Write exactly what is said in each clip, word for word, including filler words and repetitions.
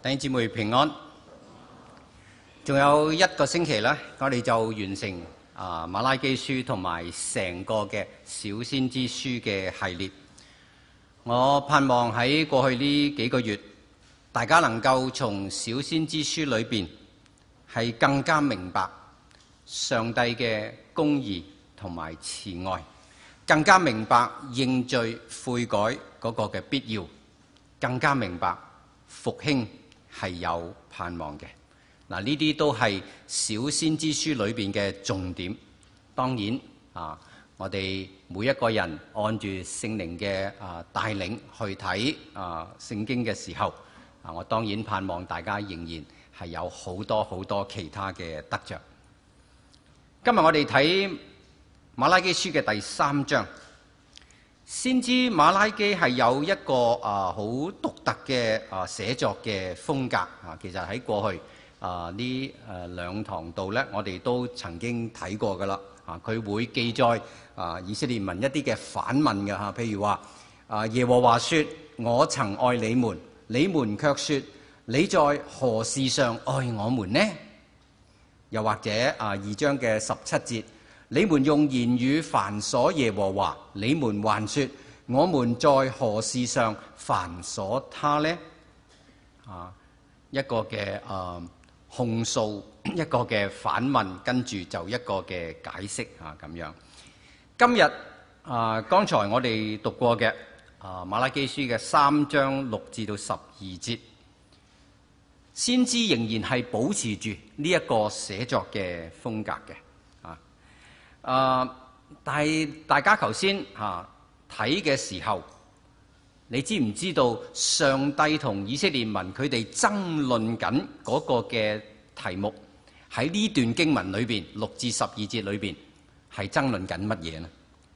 弟兄姊妹平安，仲有一個星期咧，我哋就完成啊馬拉基書同埋成個嘅小先知書嘅系列。我盼望喺過去呢幾個月，大家能夠從小先知書裏邊係更加明白上帝嘅公義同埋慈愛，更加明白認罪悔改嗰個嘅必要，更加明白復興係有盼望嘅。嗱，呢啲都係小先知書裏邊嘅重點。當然啊，我哋每一個人按住聖靈嘅啊帶領去睇啊聖經嘅時候，啊，我當然盼望大家仍然係有好多好多其他嘅得着。今日我哋睇馬拉基書嘅第三章。先知馬拉基係有一個啊好獨特嘅啊寫作嘅風格啊，其實喺過去啊呢誒兩堂度咧，我哋都曾經睇過噶啦啊，佢會記載啊以色列民一啲嘅反問嘅嚇，譬如話啊耶和華說：我曾愛你們，你們卻說你在何事上愛我們呢？又或者啊二章嘅十七節。你們用言語煩瑣耶和華，你們還說我們在何事上煩瑣他呢？啊，一個嘅啊控訴，一個嘅反問，跟住就一個嘅解釋啊咁樣。今日啊，剛才我哋讀過嘅啊馬拉基書嘅三章六至到十二節，先知仍然係保持住呢一個寫作嘅風格嘅。啊、呃！但係大家頭先嚇睇嘅時候，你知唔知道上帝同以色列民佢哋爭論緊嗰個嘅題目喺呢段經文裏邊六至十二節裏邊係爭論緊乜嘢呢？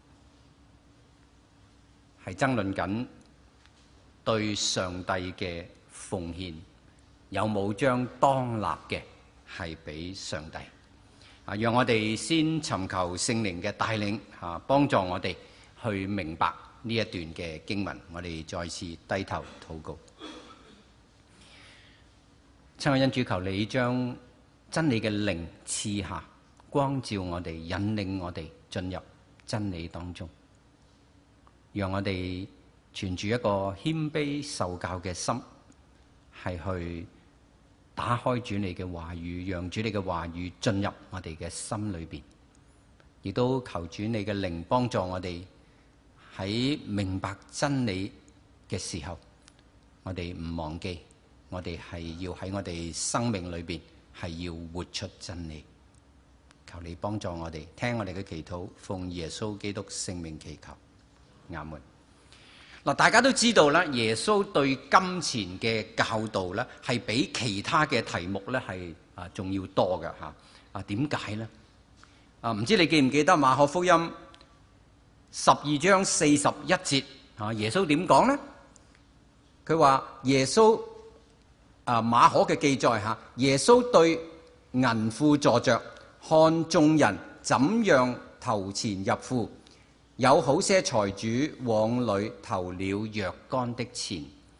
係爭論緊對上帝嘅奉獻有冇將當立嘅係俾上帝。啊，讓我哋先尋求聖靈嘅帶領，嚇幫助我哋去明白呢一段嘅經文。我哋再次低頭禱告。親愛恩主，求你將真理嘅靈賜下，光照我哋，引領我哋進入真理當中。讓我哋存住一個謙卑受教嘅心，係去打開主你嘅話語，讓主你嘅話語進入我哋嘅心裏邊，亦都求主你嘅靈幫助我哋喺明白真理嘅時候，我哋唔忘記，我哋係要喺我哋生命裏邊係要活出真理。求你幫助我哋，聽我哋嘅祈禱，奉耶穌基督聖名祈求，阿門。嗱，大家都知道咧，耶穌對金錢嘅教導咧，係比其他嘅題目咧係啊仲要多嘅嚇。啊，點解咧？啊，唔知你記唔記得馬可福音十二章四十一節啊？耶穌點講咧？佢話耶穌啊，馬可嘅記載嚇，耶穌對銀庫坐着，看眾人怎樣投錢入庫。有好些財主往裏投了若干的錢。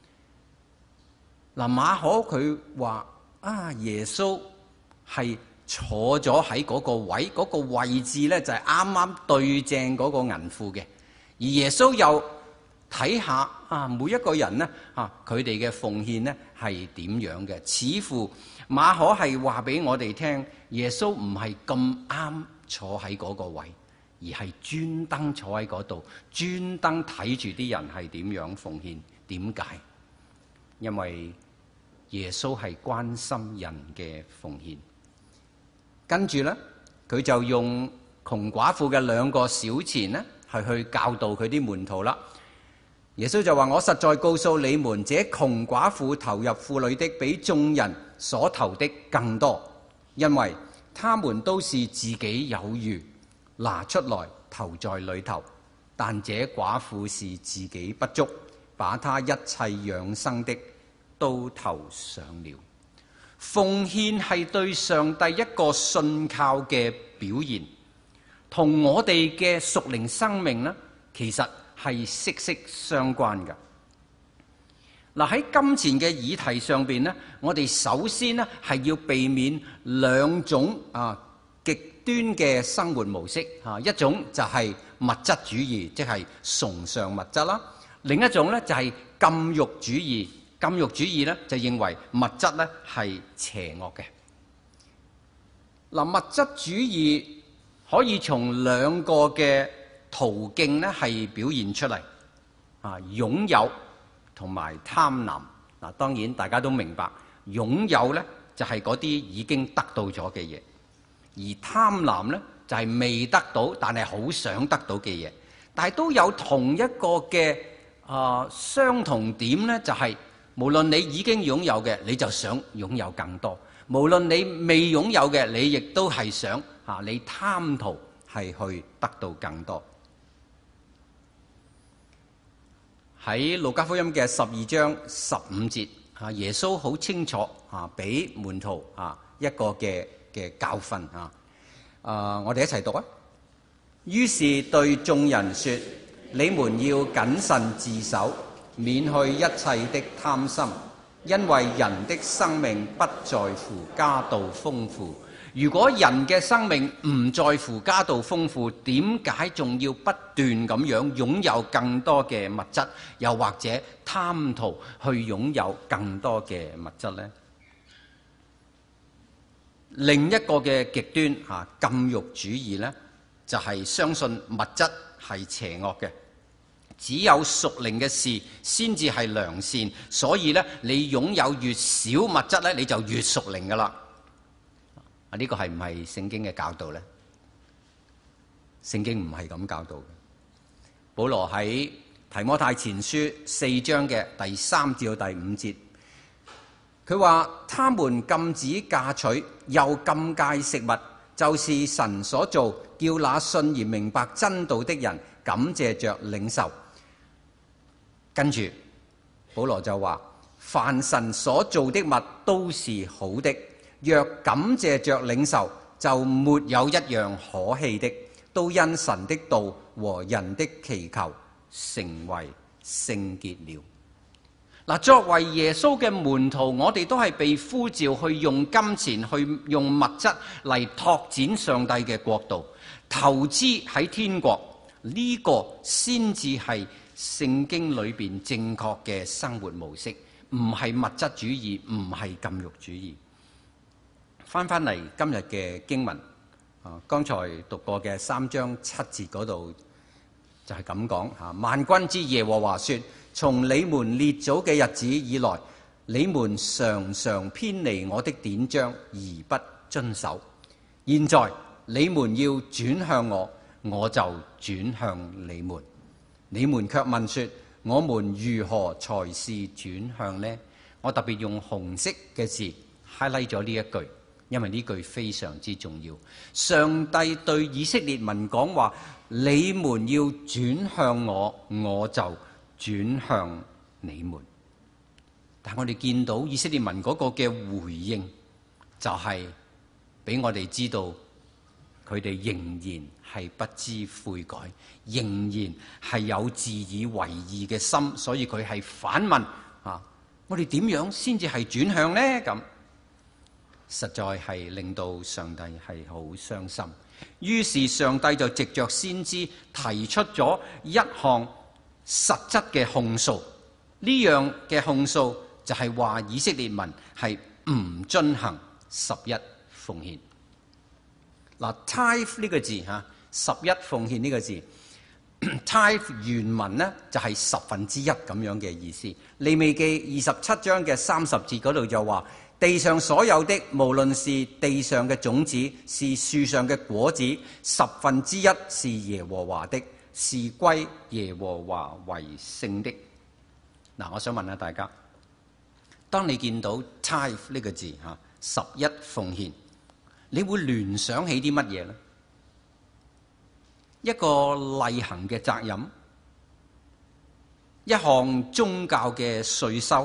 嗱，馬可佢話啊，耶穌係坐咗喺嗰個位，嗰、嗰個位置咧就係啱啱對正嗰個銀庫嘅。而耶穌又睇下啊，每一個人呢，啊，佢哋嘅奉獻呢係點樣嘅？似乎馬可係話俾我哋聽，耶穌唔係咁啱坐喺嗰個位。而係專登坐喺嗰度，專登睇住啲人係點樣奉獻。點解？因為耶穌係關心人嘅奉獻。跟住呢，佢就用窮寡婦嘅兩個小錢呢，係去教導佢啲門徒啦。耶穌就話：我實在告訴你們，這窮寡婦投入庫裏的，比眾人所投的更多，因為他們都是自己有餘，拿出來投在裏頭，但這寡婦是自己不足，把她一切養生的都投上了。奉獻係對上帝一個信靠嘅表現，同我哋嘅屬靈生命呢，其實係息息相關嘅。 嗱，喺金錢嘅議題上邊咧，我哋首先咧係要避免兩種啊極端嘅生活模式嚇，一種就係物質主義，即係崇尚物質啦；另一種咧就係禁欲主義。禁欲主義咧就認為物質咧係邪惡嘅。嗱，物質主義可以從兩個嘅途徑咧係表現出嚟啊，擁有同埋貪婪。嗱，當然大家都明白，擁有咧就係嗰啲已經得到咗嘅嘢，而貪婪咧就係未得到但係好想得到嘅嘢。但係都有同一個嘅啊、呃、相同點咧，就係、是、無論你已經擁有嘅，你就想擁有更多；無論你未擁有嘅，你亦都係想嚇、啊、你貪圖係去得到更多。喺路加福音嘅十二章十五節，啊，耶穌好清楚啊，俾門徒啊一個嘅嘅教訓啊。啊，我哋一齊讀啊。於是對眾人說：你們要謹慎自守，免去一切的貪心，因為人的生命不在乎家道豐富。如果人嘅生命唔在乎家道豐富，點解仲要不斷咁樣擁有更多嘅物質，又或者貪圖去擁有更多嘅物質呢？另一個嘅極端嚇禁欲主義呢，就係相信物質係邪惡嘅，只有屬靈嘅事先至係良善，所以呢，你擁有越少物質呢，你就越屬靈噶啦。啊！呢個係唔係聖經嘅教導呢？聖經唔係咁教導嘅。保羅喺提摩太前書四章嘅第三至到第五節，佢話：他們禁止嫁娶，又禁戒食物，就是神所造，叫那信而明白真道的人感謝着領受。跟住保羅就話：凡神所造的物都是好的。若感謝着領受，就沒有一樣可棄的，都因神的道和人的祈求成為聖潔了。嗱，作為耶穌嘅門徒，我哋都係被呼召去用金錢、去用物質嚟拓展上帝嘅國度，投資喺天國，呢、這個先至係聖經裏邊正確嘅生活模式，唔係物質主義，唔係禁欲主義。翻翻嚟今日嘅經文，啊，剛才讀過嘅三章七節嗰度就係咁講嚇。萬軍之耶和華說：從你們列祖嘅日子以來，你們常常偏離我的典章而不遵守。現在你們要轉向我，我就轉向你們。你們卻問說：我們如何才是轉向呢？我特別用紅色嘅字 highlight 咗呢一句。因為呢句非常之重要。上帝對以色列民講話：你們要轉向我，我就轉向你們。但我哋見到以色列民嗰個嘅回應，就係俾我哋知道佢哋仍然係不知悔改，仍然係有自以為義嘅心，所以佢係反問啊：我哋點樣先至係轉向呢？咁實在係令到上帝係好傷心。於是上帝就藉着先知提出咗一項實質嘅控訴。呢樣嘅控訴就係話以色列民係唔遵行十一奉獻。嗱 ，tithe 呢個字嚇，十一奉獻呢個字，tithe 原文呢就係十分之一咁樣嘅意思。利未記二十七章嘅三十節嗰度就話：地上所有的，無論是地上嘅種子，是樹上嘅果子，十分之一是耶和華的，是歸耶和華為聖的。嗱，我想問下大家，當你見到 tithe 呢個字嚇，十一奉獻，你會聯想起啲乜嘢呢？一個例行嘅責任，一項宗教嘅稅收，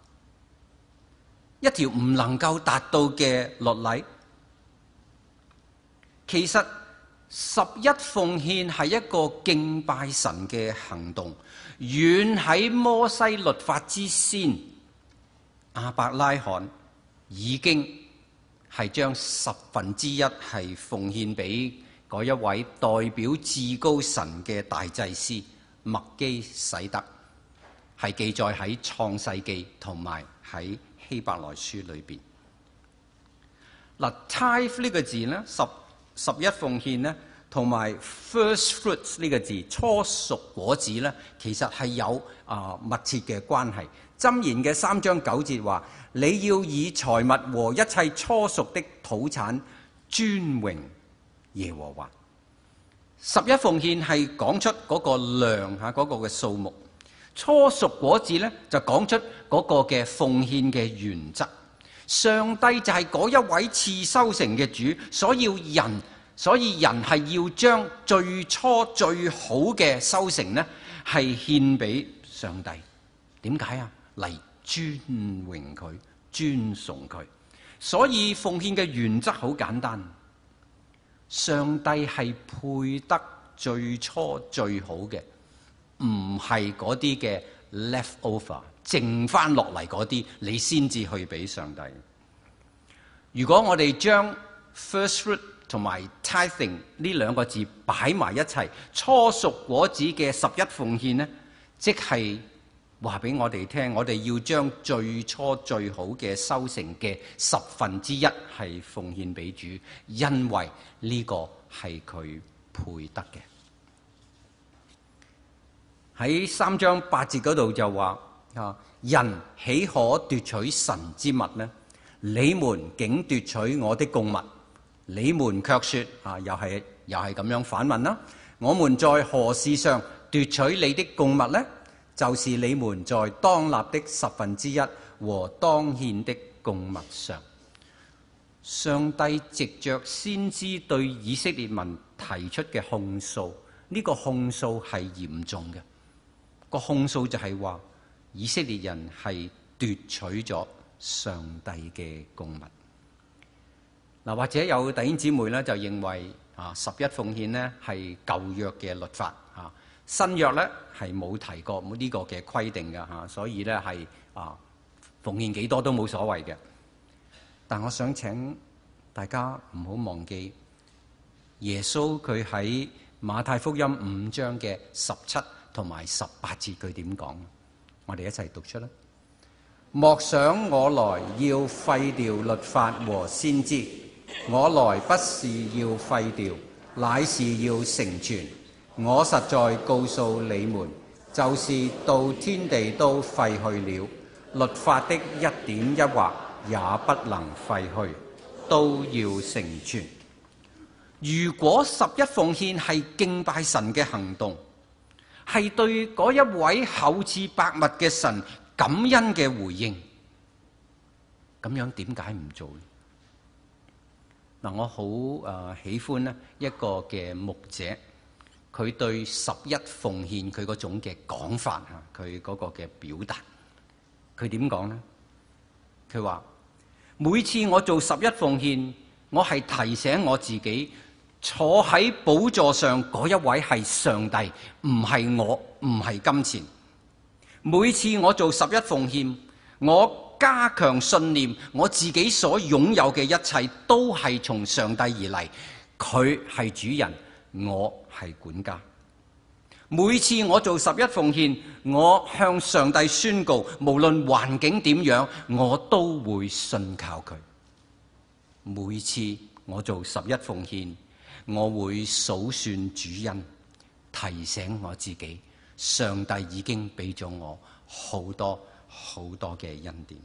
一條唔能夠達到嘅律例。其實十一奉獻係一個敬拜神嘅行動，遠喺摩西律法之先，亞伯拉罕已經係將十分之一係奉獻俾嗰一位代表至高神嘅大祭司麥基洗德，係記載喺創世記同埋喺希伯來書裏邊。嗱 ，tithe 呢個字呢，十十一奉獻呢，同埋 first fruits 呢個字初熟果子呢，其實係有啊、呃、密切嘅關係。箴言嘅三章九節話：你要以財物和一切初熟的土產尊榮耶和華。十一奉獻係講出嗰個量嚇，嗰個嘅數目；初熟果子呢，就講出嗰個嘅奉獻嘅原則。上帝就係嗰一位賜收成嘅主，所以人，所以人係要將最初最好嘅收成呢，係獻俾上帝。點解啊？嚟尊榮佢，尊崇佢。所以奉獻嘅原則好簡單，上帝係配得最初最好嘅，唔係嗰啲嘅 leftover。剩翻落嚟嗰啲，你先至去俾上帝。如果我哋將 first fruit 同埋 tithing 呢兩個字擺埋一齊，初熟果子嘅十一奉獻呢，即係話俾我哋聽，我哋要將最初最好嘅收成嘅十分之一係奉獻俾主，因為呢個係佢配得嘅。喺三章八節嗰度就話：啊！人豈可奪取神之物呢？你們竟奪取我的供物，你們卻說：啊，又係又係咁樣反問啦！我們在何事上奪取你的供物呢？就是你們在當納的十分之一和當獻的供物上。上帝藉着先知對以色列民提出嘅控訴，呢、這個控訴係嚴重嘅。個控訴就係話，以色列人係奪取咗上帝嘅供物。嗱，或者有弟兄姊妹咧就認為啊，十一奉獻呢係舊約嘅律法啊，新約咧係冇提過冇呢個嘅規定嘅嚇，所以咧係啊奉獻幾多都冇所謂嘅。但我想請大家唔好忘記，耶穌佢喺馬太福音五章嘅十七同埋十八節佢點講？我哋一齊讀出啦！莫想我來要廢掉律法和先知，我來不是要廢掉，乃是要成全。我實在告訴你們，就是到天地都廢去了，律法的一點一畫也不能廢去，都要成全。如果十一奉獻係敬拜神嘅行動，係對嗰一位厚賜百物嘅神感恩嘅回應，咁樣點解唔做呢？嗱，我好誒喜歡呢一個嘅牧者，佢對十一奉獻佢嗰種嘅講法嚇，佢嗰個嘅表達，佢點講呢？佢話每次我做十一奉獻，我係提醒我自己，坐喺寶座上嗰一位係上帝，唔係我，唔係金錢。每次我做十一奉獻，我加強信念，我自己所擁有嘅一切都係從上帝而嚟，佢係主人，我係管家。每次我做十一奉獻，我向上帝宣告，無論環境點樣，我都會信靠佢。每次我做十一奉獻，我會數算主恩，提醒我自己，上帝已經俾咗我好多好多嘅恩典。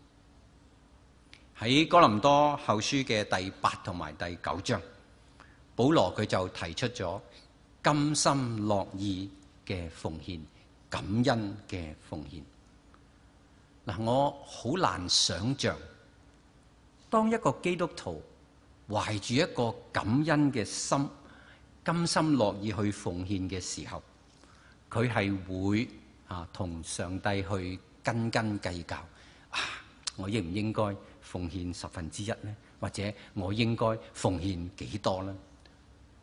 喺哥林多後書嘅第八同埋第九章，保羅佢就提出咗甘心樂意嘅奉獻，感恩嘅奉獻。嗱，我好難想像，當一個基督徒懷住一個感恩嘅心，甘心樂意去奉獻嘅時候，佢係會啊同上帝去斤斤計較啊，我應唔應該奉獻十分之一呢？或者我應該奉獻幾多呢？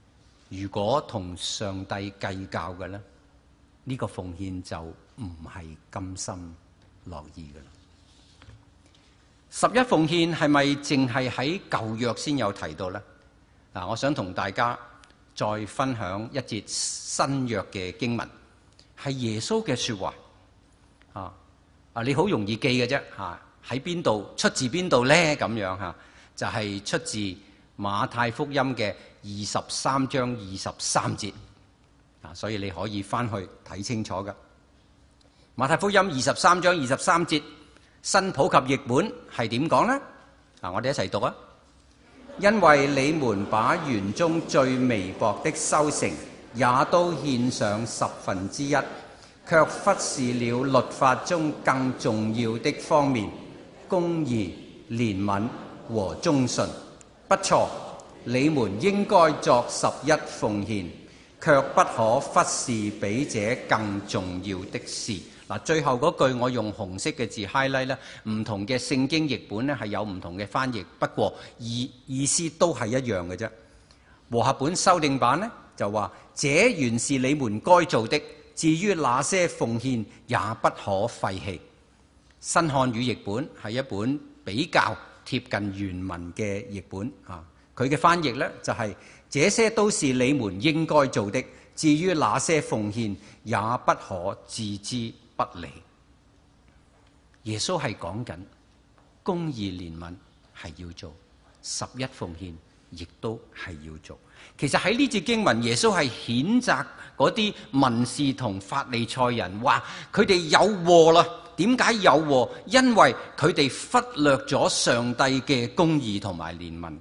如果同上帝計較嘅咧，呢、呢個奉獻就唔係甘心樂意嘅啦。十一奉獻係咪淨係喺舊約先有提到呢？嗱，我想同大家再分享一節新約嘅經文，係耶穌嘅說話啊！啊，你好容易記嘅啫嚇，喺邊度出自邊度呢？咁樣嚇，就係、是、出自馬太福音嘅二十三章二十三節啊，所以你可以翻去睇清楚㗎。馬太福音二十三章二十三節，新普及譯本係點講呢？啊，我哋一齊讀啊！因為你們把園中最微薄的收成，也都獻上十分之一，卻忽視了律法中更重要的方面，公義、憐憫和忠信。不錯，你們應該作十一奉獻，卻不可忽視比這更重要的事。嗱，最後嗰句我用紅色嘅字 highlight 咧，唔同嘅聖經譯本咧係有唔同嘅翻譯，不過意意思都係一樣嘅啫。和合本修訂版呢就話：這原是你們該做的，至於那些奉獻也不可廢棄。新漢語譯本係一本比較貼近原文嘅譯本啊，佢嘅翻譯呢就係、是：這些都是你們應該做的，至於那些奉獻也不可置之不理。耶穌係講緊公義憐憫係要做，十一奉獻亦都係要做。其實喺呢節經文，耶穌係譴責嗰啲文士同法利賽人，話佢哋有禍啦。點解有禍？因為佢哋忽略咗上帝嘅公義同埋憐憫。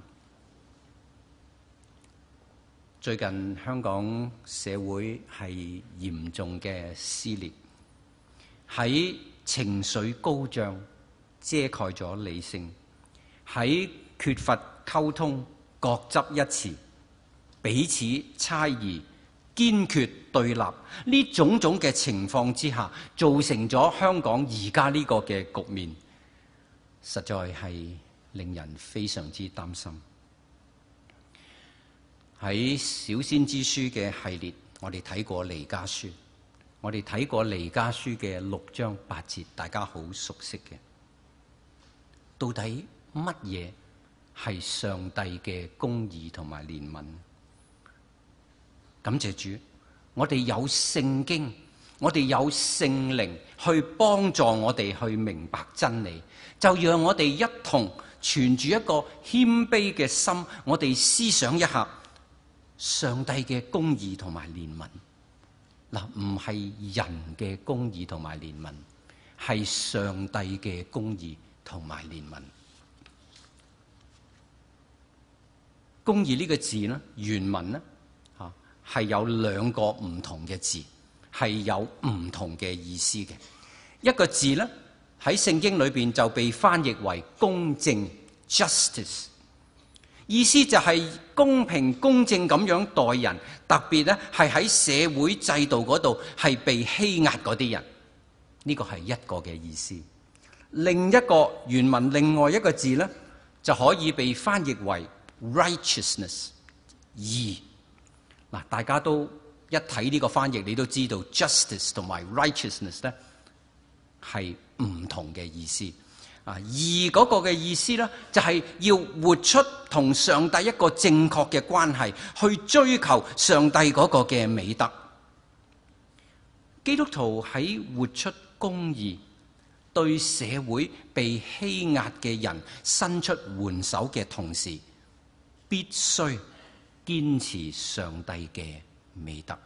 最近香港社會係嚴重嘅撕裂，喺情緒高漲遮蓋咗理性，喺缺乏溝通各執一詞，彼此猜疑，堅決對立，呢種種嘅情況之下，造成咗香港而家呢個嘅局面，實在係令人非常之擔心。喺小先知書嘅系列，我哋睇過彌迦書，我哋睇過彌迦書嘅六章八節，大家好熟悉嘅。到底乜嘢係上帝嘅公義同埋憐憫？感謝主，我哋有聖經，我哋有聖靈去幫助我哋去明白真理，就讓我哋一同存住一個謙卑嘅心，我哋思想一下上帝嘅公義同埋憐憫。嗱，唔係人嘅公義同埋憐憫，係上帝嘅公義同埋憐憫。公義呢個字呢，原文呢吓係有兩個唔同嘅字，係有唔同嘅意思嘅。一個字呢喺聖經裏邊就被翻譯為公正 （justice）， 意思就係公平公正咁樣待人，特別呢係喺社會制度嗰度係被欺壓嗰啲人，呢個係一個嘅意思。另一個原文另外一個字呢就可以被翻譯為 righteousness， 義。嗱，大家都一睇呢個翻譯，你都知道 justice 同埋 righteousness 咧係唔同嘅意思。啊，義嗰個嘅意思咧，就係要活出同上帝一個正確嘅關係，去追求上帝嗰個嘅美德。基督徒喺活出公義，對社會被欺壓嘅人伸出援手嘅同時，必須堅持上帝嘅美德。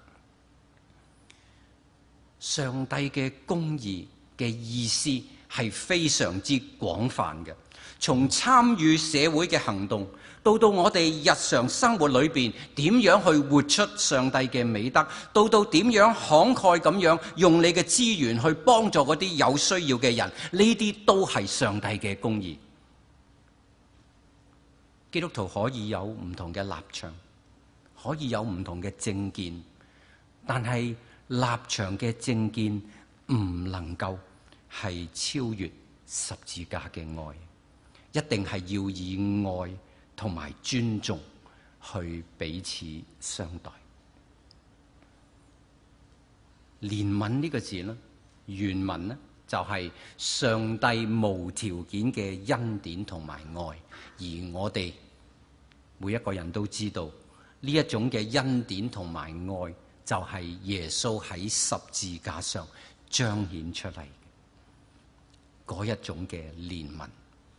上帝嘅公義嘅意思係非常之廣泛嘅，從參與社會嘅行動，到到我哋日常生活裏邊點樣去活出上帝嘅美德，到到點樣慷慨咁樣用你嘅資源去幫助嗰啲有需要嘅人，呢啲都係上帝嘅公義。基督徒可以有唔同嘅立場，可以有唔同嘅政見，但係立場嘅政見唔能夠係超越十字架嘅愛，一定係要以愛同埋尊重去彼此相待。 憐憫呢個字呢，原文呢就係上帝無條件嘅恩典同埋愛，而我哋每一個人都知道呢一種嘅恩典同埋愛就係耶穌喺十字架上彰顯出嚟嗰一種嘅憐憫。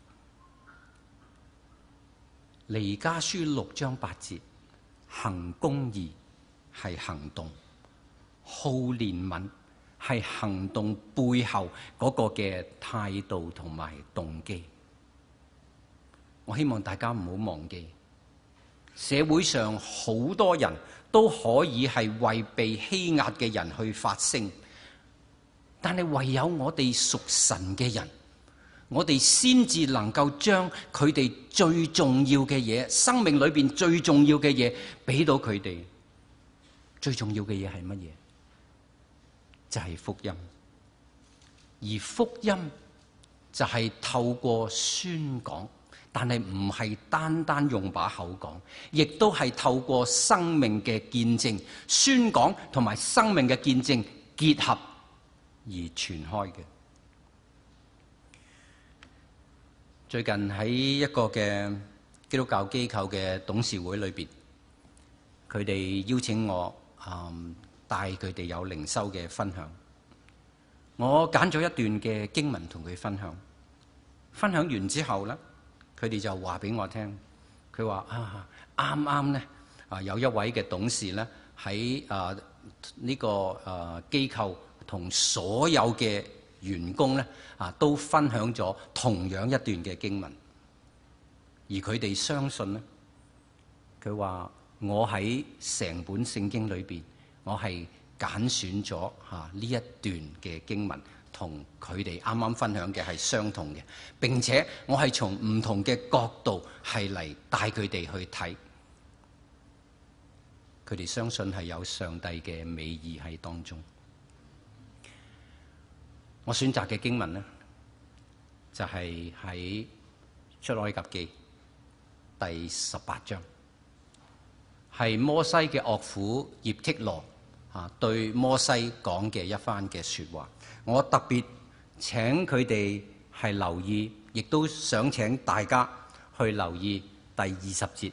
彌迦書六章八節，行公義係行動，好憐憫係行動背後嗰個嘅態度同埋動機。我希望大家唔好忘記，社會上好多人都可以係為被欺壓嘅人去發聲，但係唯有我哋屬神嘅人，我哋先至能夠將佢哋最重要嘅嘢，生命裏邊最重要嘅嘢俾到佢哋。最重要嘅嘢係乜嘢？就係福音。而福音就係透過宣講，但係唔係單單用把口講，亦都係透過生命嘅見證，宣講同埋生命嘅見證結合而傳開嘅。最近喺一個嘅基督教機構嘅董事會裏邊，佢哋邀請我嗯帶佢哋有靈修嘅分享。我揀咗一段嘅經文同佢分享。分享完之後咧，佢哋就話俾我聽，佢話啊啱啱咧啊有一位嘅董事咧喺啊呢個啊機構同所有嘅員工咧啊，都分享咗同樣一段嘅經文，而佢哋相信咧，佢話我喺成本聖經裏邊，我係揀選咗嚇呢一段嘅經文，同佢哋啱啱分享嘅係相同嘅，並且我係從唔同嘅角度係嚟帶佢哋去睇，佢哋相信係有上帝嘅美意喺當中。我選擇嘅經文呢，就係喺出埃及記第十八章，係摩西嘅岳父葉忒羅啊對摩西講嘅一番嘅說話。我特別請佢哋係留意，亦都想請大家去留意第二十節。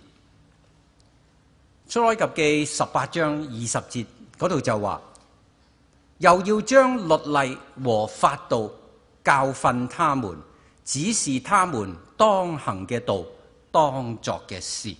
出埃及記十八章二十節嗰度就話，又要將律例和法度教訓他們，指示他們當行嘅道，當作嘅事。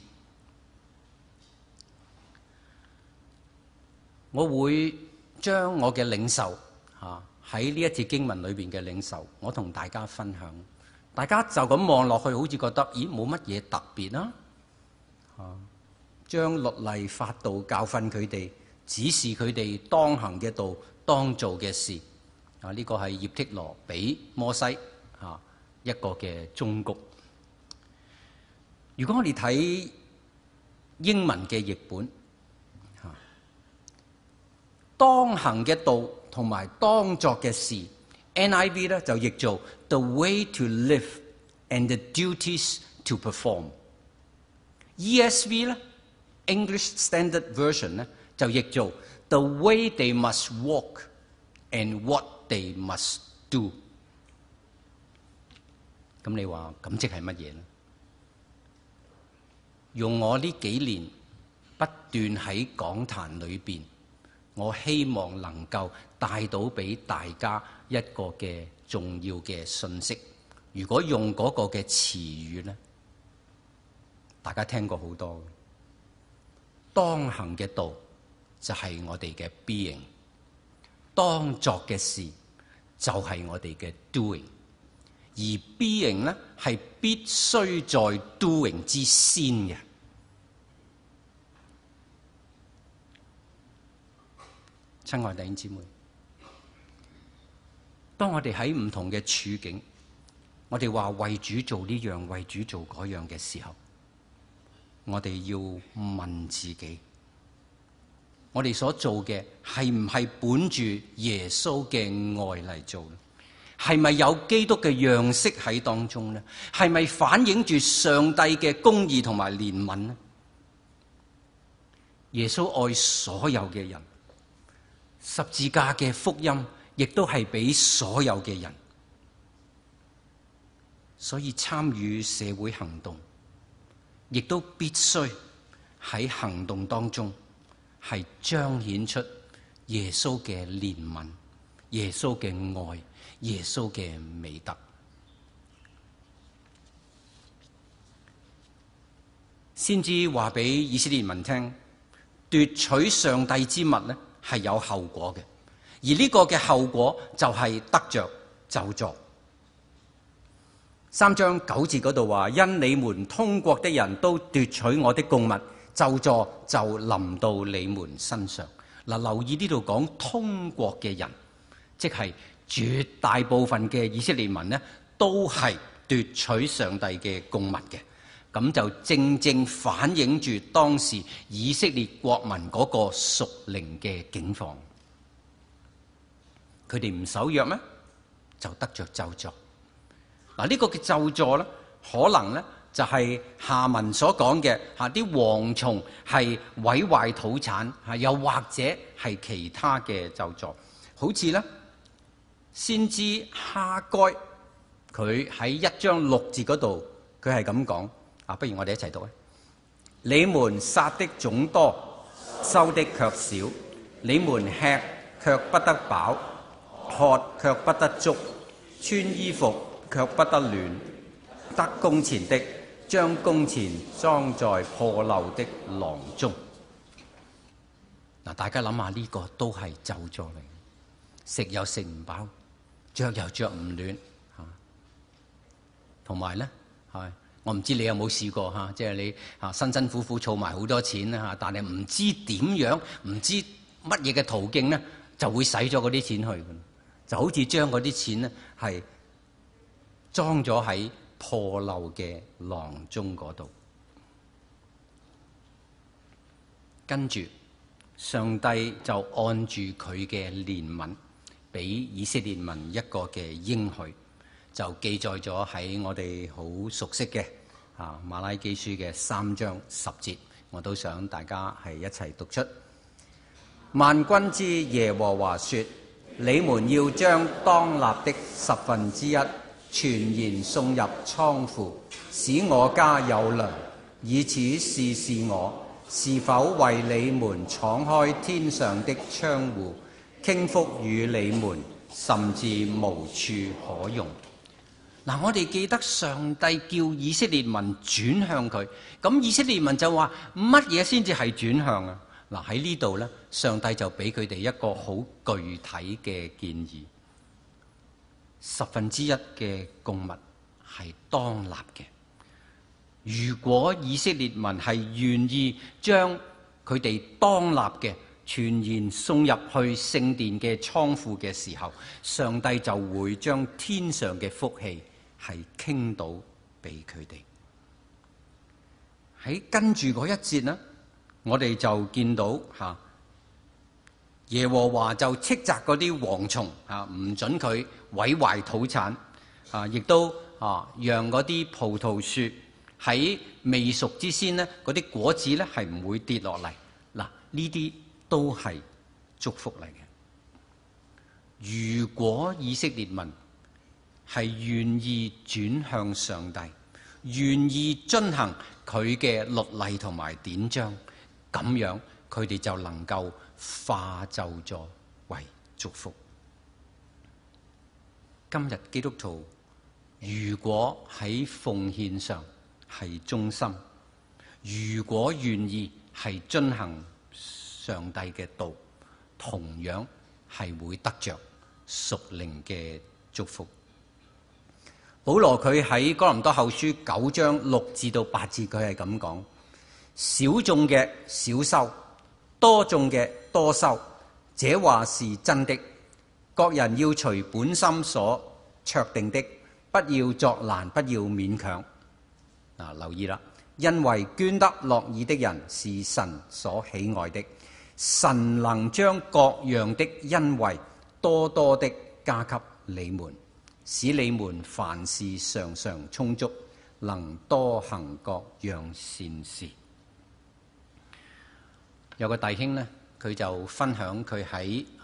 我會將我嘅領受吓喺呢一節經文裏邊嘅領受，我同大家分享。大家就咁望落去，好似覺得咦冇乜嘢特別啊！啊，將律例法度教訓佢哋，指示佢哋當行嘅道，當做嘅事。啊，呢個係葉忒羅俾摩西啊一個嘅忠告。如果我哋睇英文嘅譯本，啊，當行嘅道同埋當作嘅事 ，N I V 咧就譯做 The way to live and the duties to perform。E S V 咧 English Standard Version 咧就譯做 The way they must walk and what they must do。咁你話咁即係乜嘢呢？用我呢幾年不斷喺講壇裏邊，我希望能夠帶到俾大家一個嘅重要嘅信息。如果用嗰個嘅詞語呢，大家聽過好多。當行嘅道就係我哋嘅 being， 當作嘅事就係我哋嘅 doing， 而 being 呢係必須在 doing 之先嘅。親愛弟兄姊妹，當我哋喺唔同嘅處境，我哋話為主做呢樣，為主做嗰樣嘅時候，我哋要問自己，我哋所做嘅係唔係本住耶穌嘅愛嚟做？係咪有基督嘅樣式喺當中呢？係咪反映住上帝嘅公義同埋憐憫呢？耶穌愛所有嘅人， 十字架嘅福音亦都係俾所有嘅人，所以參與社會行動，亦都必須喺行動當中係彰顯出耶穌嘅憐憫、耶穌嘅愛、耶穌嘅美德。先知話俾以色列民聽，奪取上帝之物呢係有後果嘅，而呢個嘅後果就係得着咒詛。三章九節嗰度話：因你們通國的人都奪取我的供物，咒詛就臨到你們身上。嗱，留意呢度講通國嘅人，即係絕大部分嘅以色列民呢，都係奪取上帝嘅供物嘅。咁就正正反映住當時以色列國民嗰個屬靈嘅境況。佢哋唔守約咩？就得着咒詛。嗱，呢個嘅咒詛咧，可能咧就係下文所講嘅嚇啲蝗蟲係毀壞土產嚇，又或者係其他嘅咒詛。好似咧先知哈該，佢喺一章六節嗰度，佢係咁講。啊，不如我哋一齊讀啊！你們撒的種多，收的卻少；你們吃卻不得飽，喝卻不得足，穿衣服卻不得暖。得工錢的，將工錢裝在破漏的囊中。嗱，大家諗下，呢個都係咒詛嚟，食又食唔飽，着又着唔暖，嚇。同埋咧，係。我唔知你有冇試過嚇，即係你嚇辛辛苦苦儲埋好多錢啦嚇，但係唔知點樣，唔知乜嘢嘅途徑咧，就會使咗嗰啲錢去，就好似將嗰啲錢咧係裝咗喺破漏嘅囊中嗰度。跟住上帝就按住佢嘅憐憫，俾以色列民一個嘅應許。就記載咗喺我哋好熟悉嘅啊馬拉基書嘅三章十節，我都想大家係一齊讀出。萬軍之耶和華說：你們要將當納的十分之一全然送入倉庫，使我家有糧，以此試試我是否為你們敞開天上的窗戶，傾福與你們，甚至無處可容。嗱，我哋記得上帝叫以色列民轉向佢，咁以色列民就話乜嘢先至係轉向啊？嗱，喺呢度咧，上帝就俾佢哋一個好具體嘅建議，十分之一嘅供物係當納嘅。如果以色列民係願意將佢哋當納嘅全然送入去聖殿嘅倉庫嘅時候，上帝就會將天上嘅福氣係傾倒俾佢哋。喺跟住嗰一節呢，我哋就見到吓耶和華就斥責嗰啲蝗蟲啊，唔准佢毀壞土產啊，亦都啊讓嗰啲葡萄樹喺未熟之先呢，嗰啲果子咧係唔會跌落嚟。嗱，呢啲都係祝福嚟嘅。如果以色列民係願意轉向上帝，願意遵行佢嘅律例同埋典章，咁樣佢哋就能夠化咒詛為祝福。今日基督徒如果喺奉獻上係忠心，如果願意係遵行上帝嘅道，同樣係會得着屬靈嘅祝福。保羅佢喺哥林多後書九章六至到八節，佢係咁講：少種嘅少收，多種嘅多收，這話是真的。各人要隨本心所酌定的，不要作難，不要勉強。啊，留意啦，因為捐得樂意的人是神所喜愛的，神能將各樣的恩惠多多的加給你們，使你們凡事常常充足，能多行各樣善事。有個弟兄呢，佢就分享佢喺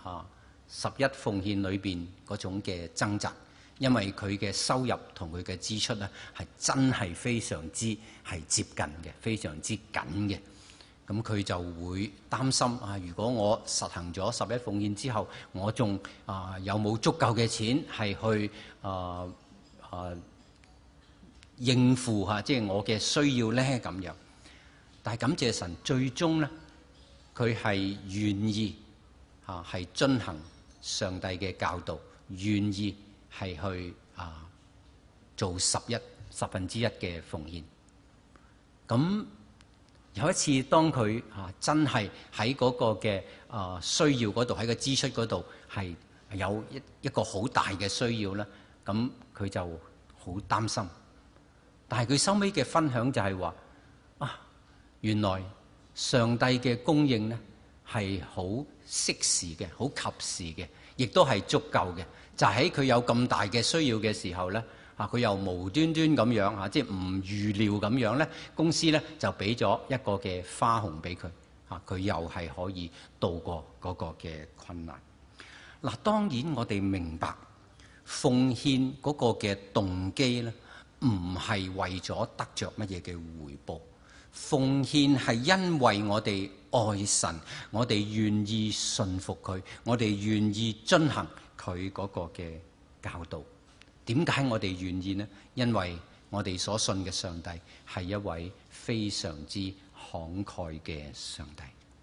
啊十一奉獻裏邊嗰種嘅掙扎，因為佢嘅收入同佢嘅支出咧係真係非常之係接近嘅，非常之緊嘅。咁佢就會擔心啊，如果我實行咗十一奉獻之後，我仲啊有冇足夠嘅錢係去啊啊應付嚇，即係我嘅需要咧咁樣。但係感謝神，最終咧佢係願意嚇係遵行上帝嘅教導，願意係去啊做十一十分之一嘅奉獻。咁有一次，當佢啊真係喺嗰個嘅啊需要嗰度，喺個支出嗰度係有一一個好大嘅需要啦，咁佢就好擔心。但係佢收尾嘅分享就係話啊，原來上帝嘅供應呢係好適時嘅，好及時嘅，亦都係足夠嘅。就喺佢有咁大嘅需要嘅時候呢，啊佢又無端端咁樣啊，即係唔預料咁樣呢，公司呢就俾咗一個嘅花紅俾佢，啊佢又係可以度過嗰個嘅困難。嗱，當然我哋明白奉獻嗰個嘅動機呢，唔係為咗得着乜嘢嘅回報。奉獻係因為我哋愛神，我哋願意信服佢，我哋願意遵行佢嗰個嘅教導。點解我哋願意呢？因為我哋所信嘅上帝係一位非常之慷慨嘅上帝。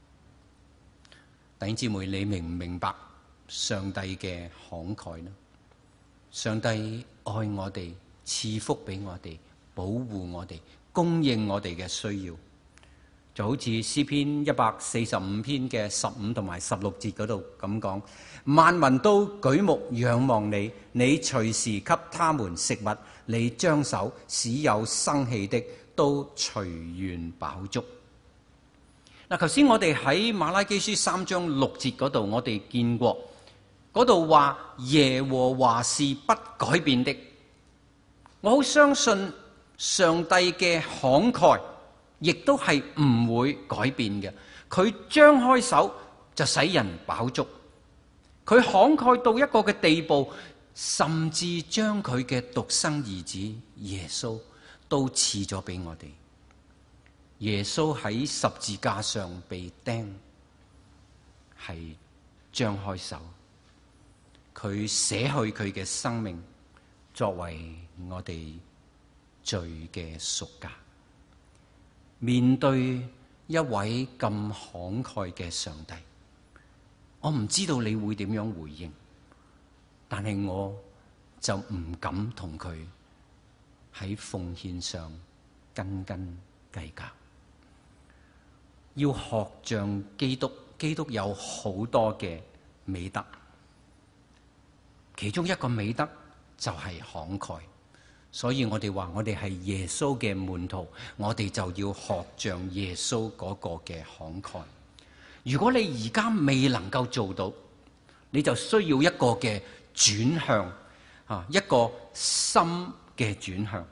弟兄姊妹，你明唔明白上帝嘅慷慨呢？上帝愛我哋，賜福俾我哋，保護我哋，供應我哋嘅需要。就好似詩篇一百四十五篇嘅十五同埋十六節嗰度咁講，萬民都舉目仰望你，你隨時給他們食物，你張手使有生氣的都隨願飽足。嗱，頭先我哋喺馬拉基書三章六節嗰度，我哋見過嗰度話耶和華是不改變的。我好相信上帝嘅慷慨亦都係唔會改變嘅。佢張開手就使人飽足，佢慷慨到一個嘅地步，甚至將佢嘅獨生兒子耶穌都賜咗俾我哋。耶穌喺十字架上被釘，係張開手，佢捨去佢嘅生命作為我哋罪嘅贖價。面對一位咁慷慨嘅上帝，我唔知道你會點樣回應，但係我就唔敢同佢喺奉獻上斤斤計較。要學像基督，基督有好多嘅美德，其中一個美德就係慷慨。所以我哋話我哋係耶穌嘅門徒，我哋就要學像耶穌嗰個嘅慷慨。如果你而家未能夠做到，你就需要一個嘅轉向啊，一個心嘅轉向。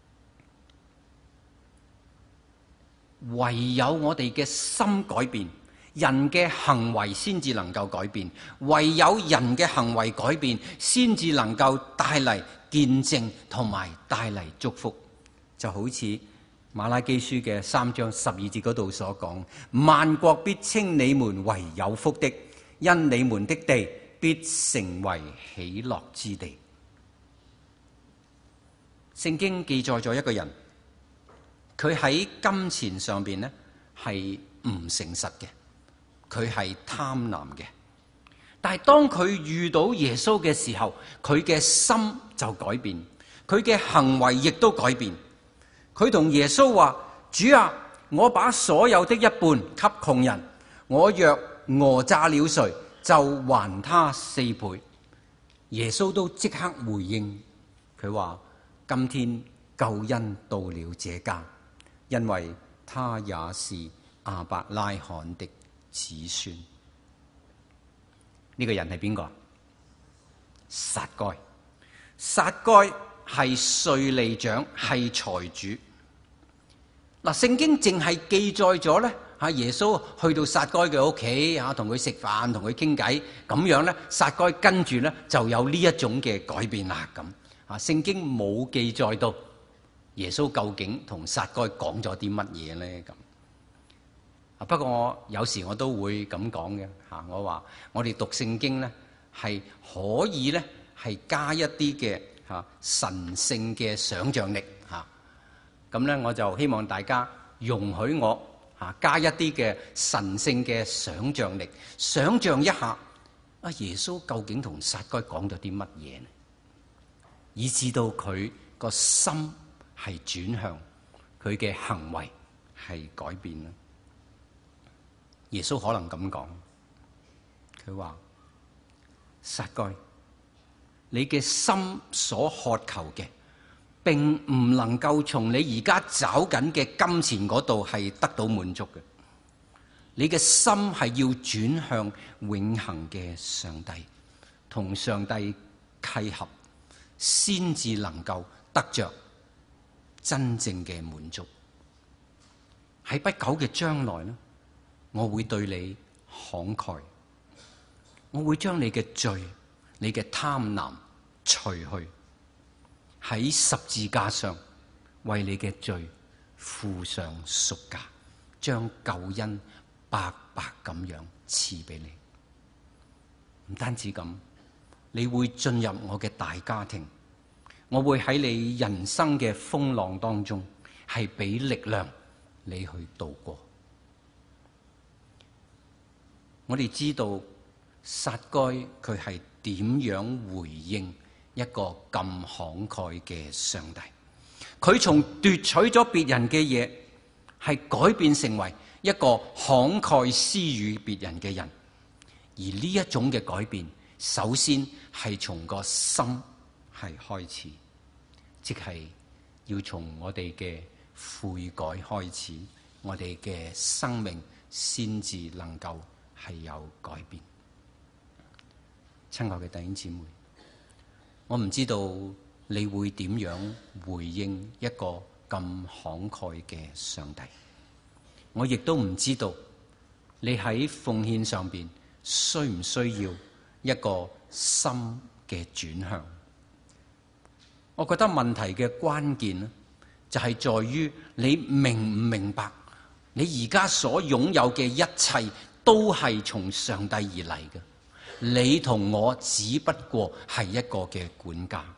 唯有我哋嘅心改變，人嘅行為先至能夠改變。唯有人嘅行為改變，先至能夠帶嚟見證同埋帶嚟祝福。就好似馬拉基書嘅三章十二節嗰度所講，萬國必稱你們為有福的，因你們的地必成為喜樂之地。聖經記載咗一個人，佢喺金錢上邊呢係唔誠實嘅，佢係貪婪嘅。但係當佢遇到耶穌嘅時候，佢嘅心就改變，佢嘅行為亦都改變。佢同耶穌話：主啊，我把所有的一半給窮人，我若訛詐了誰，就還他四倍。耶穌都即刻回應佢話：今天救恩到了這家，因為他也是亞伯拉罕的子孫。呢個人係邊個？撒該。撒該係稅吏長，係財主。嗱，聖經淨係記載咗咧嚇耶穌去到撒該嘅屋企嚇，同佢食飯，同佢傾偈，咁樣咧，撒該跟住咧就有呢一種嘅改變啦。咁啊，聖經冇記載到耶穌究竟同撒該講咗啲乜嘢咧？咁啊，不過我有時我都會咁講嘅嚇，我話我哋讀聖經咧係可以咧係加一啲嘅嚇神聖嘅想像力嚇，咁咧我就希望大家容許我嚇加一啲嘅神聖嘅想像力，想像一下啊耶穌究竟同撒該講咗啲乜嘢呢？以至到佢個心係轉向，佢嘅行為係改變啦。耶穌可能咁講，佢話：撒該，你嘅心所渴求嘅，並唔能夠從你而家找緊嘅金錢嗰度係得到滿足嘅。你嘅心係要轉向永恆嘅上帝，同上帝契合，先至能夠得着真正嘅滿足。喺不久嘅將來呢，我會對你慷慨，我會將你嘅罪、你嘅貪婪除去，喺十字架上為你嘅罪付上贖價，將救恩白白咁樣賜俾你。唔單止咁，你會進入我嘅大家庭，我會喺你人生嘅風浪當中係俾力量你去度過。我哋知道撒該佢係點樣回應一個咁慷慨嘅上帝，佢從奪取咗別人嘅嘢，係改變成為一個慷慨施予別人嘅人。而呢一種嘅改變，首先係從個心係開始，即係要從我哋嘅悔改開始，我哋嘅生命先至能夠係有改變。親愛嘅弟兄姊妹，我唔知道你會點樣回應一個咁慷慨嘅上帝，我亦都唔知道你喺奉獻上邊需唔需要一個心嘅轉向。我覺得問題嘅關鍵呢，就係在於你明唔明白，你而家所擁有嘅一切都係從上帝而嚟嘅，你同我只不過係一個嘅管家。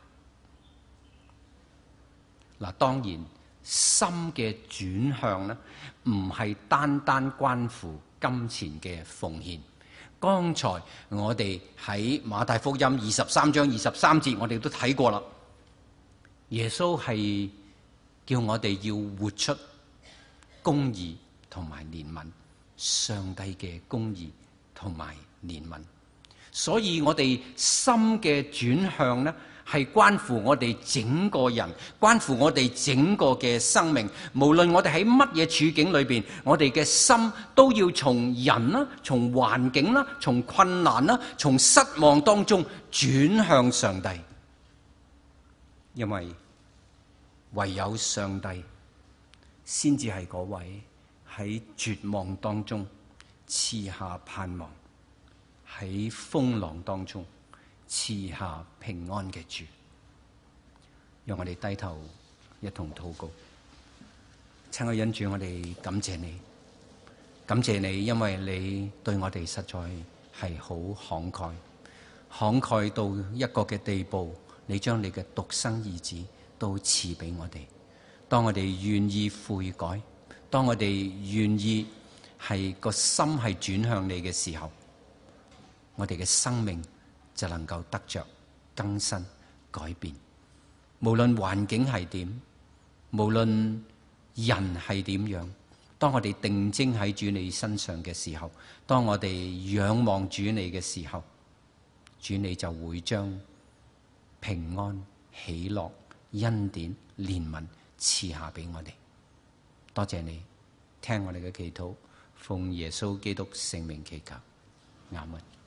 嗱，當然心嘅轉向呢，唔係單單關乎金錢嘅奉獻。剛才我哋喺馬太福音二十三章二十三節，我哋都睇過啦。耶穌係叫我哋要活出公義同埋憐憫，上帝嘅公義同埋憐憫。所以我哋心嘅轉向呢，係關乎我哋整個人，關乎我哋整個嘅生命。無論我哋喺乜嘢處境裏邊，我哋嘅心都要從人啦、從環境啦、從困難啦、從失望當中轉向上帝。因為唯有上帝先至係嗰位喺絕望當中賜下盼望，喺風浪當中賜下平安嘅主。讓我哋低頭一同禱告。親愛恩主，我哋感謝你，感謝你，因為你對我哋實在係好慷慨，慷慨到一個嘅地步，你將你嘅獨生兒子都賜俾我哋。當我哋願意悔改，當我哋願意係個心係轉向你嘅時候，我哋嘅生命就能夠得着更新改變。無論環境係點，無論人係點樣，當我哋定睛喺主你身上嘅時候，當我哋仰望主你嘅時候，主你就會將平安、喜樂、恩典、憐憫賜下俾我哋。多謝你聽我哋嘅祈禱，奉耶穌基督聖名祈求，阿們。